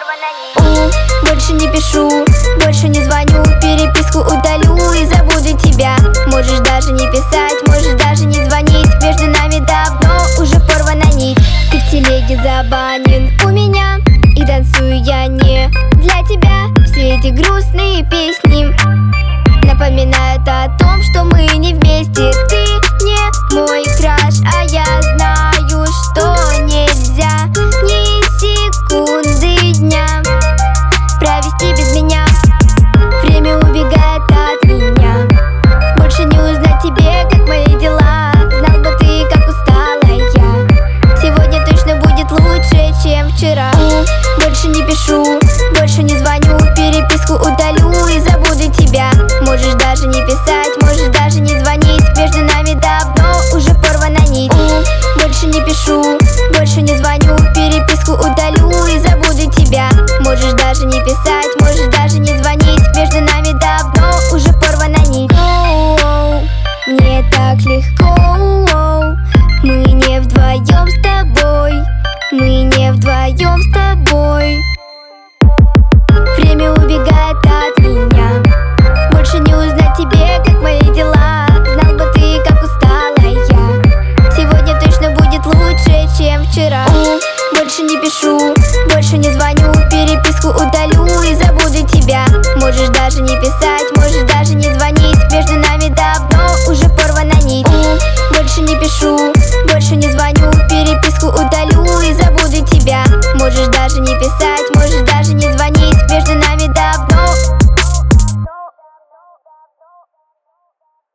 Больше не пишу, больше не звоню, переписку удалю и забуду тебя. Можешь даже не писать, можешь даже не звонить, между нами давно уже порвана нить. Ты в телеге забанен у меня, и танцую я не для тебя. Все эти грустные песни напоминают о том, что мы не вместе. Ты не мой краш, а я знаю, что нельзя ни секунды дня провести без меня. Время убегает от меня, больше не узнать тебе, как мои дела. Знал бы ты, как устала я, сегодня точно будет лучше, чем вчера. Больше не пишу, больше не звоню, переписку удалю и забуду тебя. Можешь даже не писать.